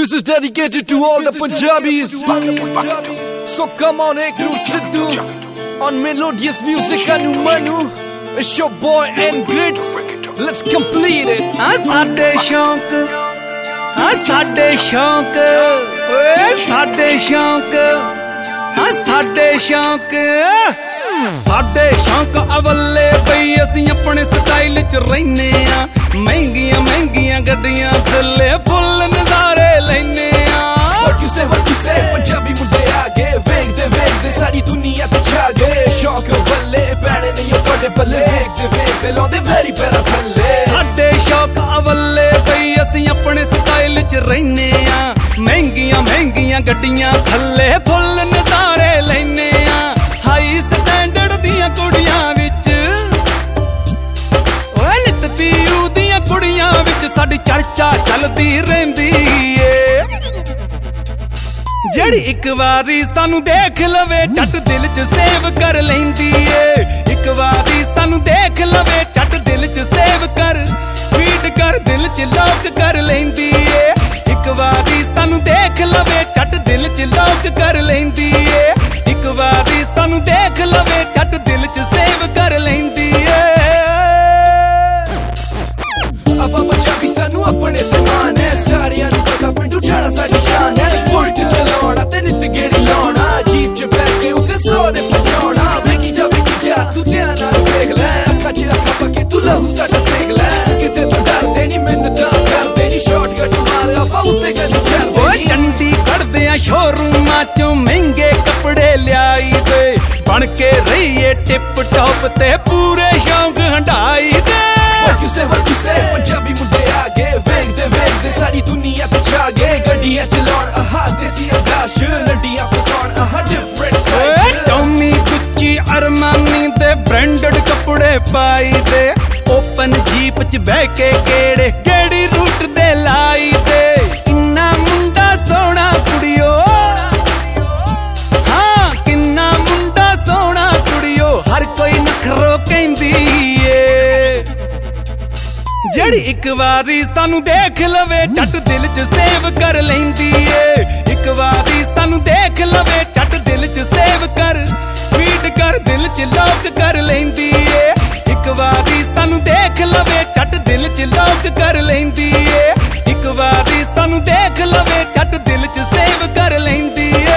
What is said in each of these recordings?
This is dedicated to all the Punjabis. So come on, Ekru Sidhu on melodious music anu manu. It's your boy and grit. Let's complete it. ਸਾਡੇ ਸ਼ੌਂਕ ਸਾਡੇ ਸ਼ੌਂਕ ਓਏ ਸਾਡੇ ਸ਼ੌਂਕ ਸਾਡੇ ਸ਼ੌਂਕ ਸਾਡੇ ਸ਼ੌਂਕ ਅਵੱਲੇ ਬਈ ਅਸੀਂ ਆਪਣੇ ਸਟਾਈਲ ਚ ਰਹਿੰਨੇ ਆ ਮਹਿੰਗੀਆਂ ਮਹਿੰਗੀਆਂ ਗੱਡੀਆਂ ਥੱਲੇ ਫੁੱਲ ਨਜ਼ਾਰੇ ਲੈਨੇ ਆ What you say ਪੰਜਾਬੀ ਮੁੰਡੇ ਆ ਗਏ ਵੇਖਦੇ ਵੇਖਦੇ ਸਾਰੀ ਦੁਨੀਆ ਤੇ ਛਾ ਗਏ ਸ਼ੌਂਕ ਵੱਲੇ ਪੈਣੇ ਨਹੀਂ ਉਹ ਤੁਹਾਡੇ ਬੱਲੇ ਵੇਖਦੇ ਵੇਖਦੇ ਲਾਉਂਦੇ ਵੈਰੀ ਪੈਰਾ ਥੱਲੇ ਸਾਡੇ ਸ਼ੌਂਕ ਅਵੱਲੇ ਬਈ ਅਸੀਂ ਆਪਣੇ ਸਟਾਈਲ ਚ ਰਹਿੰਨੇ ਆ ਮਹਿੰਗੀਆਂ ਮਹਿੰਗੀਆਂ ਗੱਡੀਆਂ ਥੱਲੇ ਫੁੱਲ ਨਜ਼ਾਰੇ ਲੈਨੇ ਆ ਹਾਈ ਸਟੈਂਡਰਡ ਦੀਆਂ ਕੁੜੀਆਂ ਵਿੱਚ ਓਏ ਨਿੱਤ ਪੀਊ ਦੀਆਂ ਕੁੜੀਆਂ ਵਿੱਚ ਸਾਡੀ ਚਰਚਾ ਚੱਲਦੀ ਰਹਿੰਦੀ ਏ ਜਿਹੜੀ ਇੱਕ ਵਾਰੀ ਸਾਨੂੰ ਦੇਖ ਲਵੇ ਝੱਟ ਦਿਲ 'ਚ ਸੇਵ ਕਰ ਲੈਂਦੀ ਏ ਇੱਕ ਵਾਰੀ ਸਾਨੂੰ ਦੇਖ ਲਵੇ ਝੱਟ ਦਿਲ 'ਚ ਸੇਵ ਕਰ ਫੀਡ ਕਰ ਦਿਲ 'ਚ ਲੌਕ ਕਰ ਲੈਂਦੀ ਏ ਇੱਕ ਵਾਰੀ ਸਾਨੂੰ ਦੇਖ ਲਵੇ ਝੱਟ ਦਿਲ 'ਚ ਲੌਕ ਕਰ ਲੈਂਦੀ ਏ ਇੱਕ ਵਾਰੀ ਸਾਨੂੰ ਦੇਖ ਲਵੇ ਝੱਟ ਦਿਲ 'ਚ ਸੇਵ ਕਰ ਲੈਂਦੀ ਏ ਆਪਾਂ ਪੰਜਾਬੀ ਸਾਨੂੰ ਆਪਣੇ ਤੇ ਮਾਣ ਹੈ ਸਾਰਿਆਂ ਨੂੰ ਪਤਾ ਪਿੰਡੂ ਛੜਾ ਸਾਡੀ ਸ਼ਾਨ ਹੈ ਬੁਲਟ ਚਲਾਉਣਾ ਤੇ ਨਿੱਤ ਗੇੜੀ ਲਾਉਣਾ ਜੀਪ 'ਚ ਬੈਠ ਕੇ ਉੱਤੇ ਸੋ ਦੇ ਪਜਾਉਣਾ ਵੇਖੀ ਜਾ ਤੂੰ ਧਿਆਨ ਨਾਲ ਵੇਖ ਲੈ ਅੱਖਾਂ 'ਚ ਅੱਖਾਂ ਪਾ ਕੇ ਤੂੰ ਲਹੂ ਸਾਡਾ ਸੇਕ ਲੈ ਕਿਸੇ ਤੋਂ ਡਰਦੇ ਨਹੀਂ ਮਿੰਨਤਾਂ ਕਰਦੇ ਨਹੀਂ ਸ਼ਾਰਟਕਟ ਮਾਰ ਆਪਾਂ ਉੱਤੇ ਗੱਲ ਚੱਲਦੇ ਓਏ ਚੰਡੀਗੜ੍ਹ ਦੇ ਆ ਸ਼ੋਰੂਮਾਂ 'ਚੋਂ ਮਹਿੰਗੇ ਕੱਪੜੇ ਲਿਆਈ ਤੇ ਬਣ ਕੇ ਰਹੀਏ ਟਿਪ ਟੌਪ ਤੇ ਪੂਰੇ ਸ਼ੌਂਕ ਹੰਡਾਈ ਤੇ What you say ਪੰਜਾਬੀ ਮੁੰਡੇ ਆ ਗਏ ਵੇਖਦੇ ਵੇਖਦੇ ਸਾਰੀ ਦੁਨੀਆ ਤੇ ਛਾ ਗਏ ਗੱਡੀਆਂ ਚਲਾਉਣ ਆਹ ਦੇਸੀ ਅੰਦਾਜ਼ ਲੰਡੀਆਂ ਫਸਾਉਣ ਆਹ different style Tommy Gucci Armani ਦੇ ਬ੍ਰਾਂਡਡ ਕੱਪੜੇ ਪਾਈ ਤੇ ਓਪਨ ਜੀਪ 'ਚ ਬਹਿ ਕੇ ਗੇੜੀ ਰੂਟ ਦੇ ਲਾਈ ਤੇ ਕਿੰਨਾ ਮੁੰਡਾ ਸੋਹਣਾ ਕੁੜੀਓ ਹਾਂ ਕਿੰਨਾ ਮੁੰਡਾ ਸੋਹਣਾ ਕੁੜੀਓ ਹਰ ਕੋਈ ਨਖਰੋ ਕਹਿੰਦੀ ਏ ਜਿਹੜੀ ਇੱਕ ਵਾਰੀ ਸਾਨੂੰ ਦੇਖ ਲਵੇ ਝੱਟ ਦਿਲ 'ਚ ਸੇਵ ਕਰ ਲੈਂਦੀ ਏ ਇੱਕ ਵਾਰੀ ਸਾਨੂੰ ਦੇਖ ਲਵੇ ਝੱਟ ਦਿਲ 'ਚ ਸੇਵ ਕਰ ਫੀਡ ਕਰ ਦਿਲ 'ਚ ਲੌਕ ਕਰ ਲੈਂਦੀ ਏ ਇੱਕ ਵਾਰੀ ਸਾਨੂੰ ਦੇਖ ਲਵੇ ਝੱਟ ਦਿਲ 'ਚ ਲੌਕ ਕਰ ਲੈਂਦੀ ਏ ਇੱਕ ਵਾਰੀ ਸਾਨੂੰ ਦੇਖ ਲਵੇ ਝੱਟ ਦਿਲ 'ਚ ਸੇਵ ਕਰ ਲੈਂਦੀ ਏ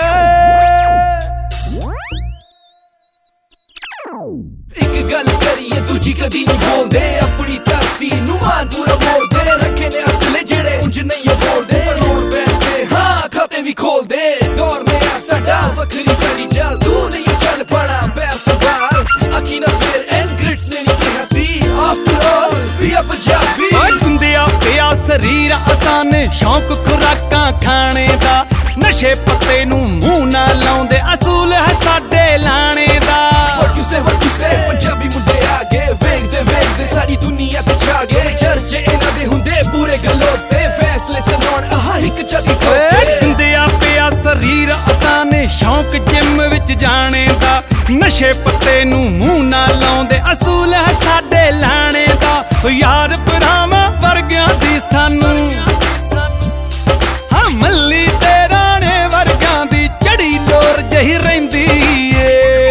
ਇੱਕ ਗੱਲ ਕਰੀਏ ਦੂਜੀ ਕਦੀ ਨਹੀਂ ਬੋਲਦੇ ਆਪਣੀ ਧਰਤੀ ਨੂੰ ਮਾਨ ਪੂਰਾ ਮੋੜਦੇ ਰੱਖੇ ਨੇ ਅਸਲੇ ਜਿਹੜੇ ਉਂਝ ਨਹੀਂ ਬੋਲਦੇ ਲੋੜ ਪੈਂਦੇ ਹਾਂ ਖਾਤੇ ਵੀ ਖੋਲਦੇ ਦੌਰ ਨੇ ਸਾਡਾ ਵੱਖਰੀ ਸਾਡੀ ਜਲ ਤੂੰ ਨਹੀਂ ਚੱਲ ਪੜਾ ਪੈਰ ਸਵਾਰ ਅੱਖੀ ਨਾ ਫੇਰ ਐਂਡ ਗ੍ਰਿਟਸ ਨੇ ਨਹੀਂ ਕਿਹਾ ਸੀ ਆਫਟਰ ਆਲ ਵੀ ਆ ਪੰਜਾਬੀ ਹੁੰਦਿਆ ਪਿਆ ਸਰੀਰ ਆਸਾਨ ਸ਼ੌਂਕ ਖੁਰਾਕਾਂ ਖਾਣੇ ਦਾ ਨਸ਼ੇ ਪੱਤੇ ਨੂੰ ਮੂੰਹ ਨਾ ਲਾਉਂਦੇ ਅਸੂਲ ਹੈ ਸਾਡੇ ਲਾਣੇ ਦਾ What you say ਪੰਜਾਬੀ ਮੁੰਡੇ ਆ ਗਏ ਵੇਖਦੇ ਵੇਖਦੇ ਸਾਰੀ ਦੁਨੀਆ ਤੇ ਛਾ ਗਏ ਚਰਚੇ ਇਹਨਾਂ ਦੇ ਹੁੰਦੇ ਪੂਰੇ ਗਲੋਤੇ ਫੈਸਲੇ ਸੁਣਾਉਣ ਆਹ ਇੱਕ ਚੱਦੀ ਕੋਤੇ ਹੁੰਦਿਆ ਪਿਆ ਸਰੀਰ ਆਸਾਨ ਸ਼ੌਂਕ ਜਿਮ ਵਿੱਚ ਜਾਣੇ ਦਾ ਨਸ਼ੇ ਪੱਤੇ ਨੂੰ ਮੂੰਹ ਨਾ ਲਾਉਂਦੇ ਅਸੂਲ ਹੈ ਸਾਡੇ ਲਾਣੇ ਦਾ ਯਾਰ ਭਰਾਵਾਂ ਵਰਗਿਆਂ ਦੀ ਸਾਨੂੰ ਹਾਂ ਮੱਲੀ ਤੇ ਰਾਣੇ ਵਰਗਿਆਂ ਦੀ ਚੜੀ ਲੋਰ ਜਹੀ ਰਹਿੰਦੀ ਏ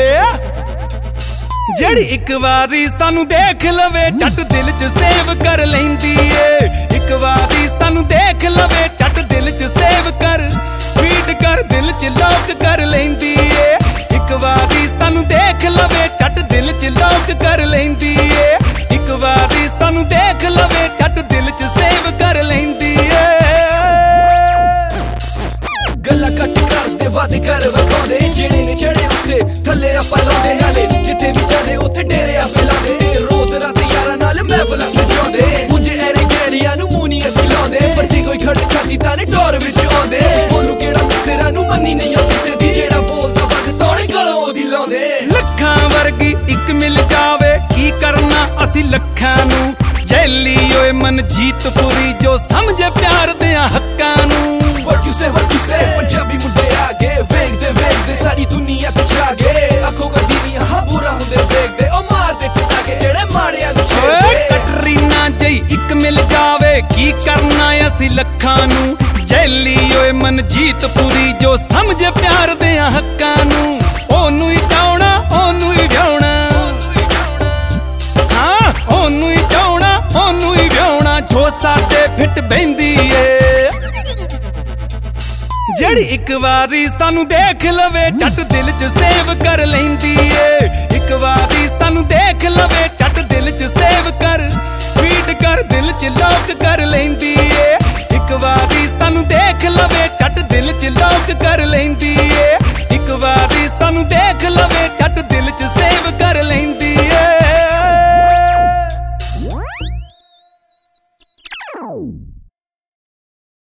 ਜਿਹੜੀ ਇੱਕ ਵਾਰੀ ਸਾਨੂੰ ਦੇਖ ਲਵੇ ਝੱਟ ਦਿਲ 'ਚ ਸੇਵ ਕਰ ਲੈਂਦੀ ਏ ਇੱਕ ਵਾਰੀ ਸਾਨੂੰ ਦੇਖ ਲਵੇ ਝੱਟ ਦਿਲ 'ਚ ਸੇਵ ਕਰ ਫੀਡ ਕਰ ਦਿਲ 'ਚ ਲੌਕ ਕਰ ਲੈਂਦੀ ਏ ਇੱਕ ਵਾਰੀ ਸਾਨੂੰ ਦੇਖ ਲਵੇ ਝੱਟ ਦਿਲ 'ਚ ਲੌਕ ਕਰ ਲੈਂਦੀ ਏ ਇੱਕ ਵਾਰੀ ਸਾਨੂੰ ਦੇਖ ਲਵੇ ਝੱਟ ਦਿਲ 'ਚ ਸੇਵ ਕਰ ਲੈਂਦੀ ਏ ਗੱਲਾਂ ਕੱਟ ਕਰਦੇ ਵਾਦੇ ਕਰ ਵਿਖਾਉਂਦੇ ਜਿਹੜੇ ਨੇ ਚੜੇ ਉੱਤੇ ਥੱਲੇ ਆਪਾਂ ਲਾਉਂਦੇ ਨਾਲੇ ਜਿੱਥੇ ਵੀ ਜਾਂਦੇ ਉੱਥੇ ਡੇਰੇ ਆਪੇ ਲਾਉਂਦੇ ਤੇ ਰੋਜ਼ ਰਾਤ ਯਾਰਾਂ ਨਾਲ ਮਹਿਫਲਾਂ ਸਜਾਉਂਦੇ ਮੁੰਜੇ ਐਰੇ ਗੈਰੀਆਂ ਨੂੰ ਮੂੰਹ ਨਹੀਂ ਅਸੀਂ ਲਾਉਂਦੇ ਪਰ ਜੇ ਕੋਈ ਖੜ ਖਾਦੀ ਤਾਂ ਨੇ ਟੌਰ ਵਿੱਚ ਆਉਂਦੇ ਉਹਨੂੰ ਕਿਹੜਾ ਮਿੱਤਰਾਂ ਨੂੰ ਮੰਨੀ ਨਹੀਂ ਕਿਸੇ ਦੀ ਜਿਹੜਾ ਬੋਲਦਾ ਵੱਧ ਤੋੜੇ ਗਲੋਂ ਉਹਦੀ ਲਾਉਂਦੇ ਲੱਖਾਂ ਵਰਗੀ ਇੱਕ ਮਿਲ ਜਾਵੇ ਕੀ ਕਰਨਾ ਅਸੀਂ ਲੱਖਾਂ ਨੂੰ ਜੈਲੀ ਓਏ ਮਨਜੀਤ ਪੁਰੀ ਜੋ ਸਮਝੇ ਪਿਆਰ ਦਿਆਂ ਹੱਕਾਂ ਨੂੰ What you say ਪੰਜਾਬੀ ਮੁੰਡੇ ਆ ਗਏ ਵੇਖਦੇ ਵੇਖਦੇ ਸਾਰੀ ਦੁਨੀਆ ਤੇ ਛਾ ਗਏ ਅੱਖੋਂ ਕਦੀ ਨਹੀਂ ਹਾਂ ਬੁਰਾ ਹੁੰਦੇ ਵੇਖਦੇ ਉਹ ਮਾਰਦੇ ਚਿੱਟਾ ਕੇ ਜਿਹੜੇ ਮਾੜਿਆਂ ਨੂੰ ਛੇੜਦੇ ਕਟਰੀਨਾ ਜਈ ਇੱਕ ਮਿਲ ਜਾਵੇ ਕੀ ਕਰਨਾ ਅਸੀਂ ਲੱਖਾਂ ਨੂੰ ਜੈਲੀ ਓਏ ਮਨਜੀਤ ਪੁਰੀ ਜੋ ਸਮਝੇ ਪਿਆਰ ਦਿਆਂ ਹੱਕਾਂ ਨੂੰ ਉਹਨੂੰ ਹੀ ਚਾਹਣਾ ਉਹਨੂੰ ਹੀ ਵਿਆਹੁਣਾ ਹਾਂ ਉਹਨੂੰ ਹੀ ਚਾਹਣਾ ਉਹਨੂੰ ਹੀ ਵਿਆਹੁਣਾ ਜੋ ਸਾਡੇ ਫਿੱਟ ਬਹਿੰਦੀ ਏ ਜਿਹੜੀ ਇੱਕ ਵਾਰੀ ਸਾਨੂੰ ਦੇਖ ਲਵੇ ਝੱਟ ਦਿਲ 'ਚ ਸੇਵ ਕਰ ਲੈਂਦੀ ਏ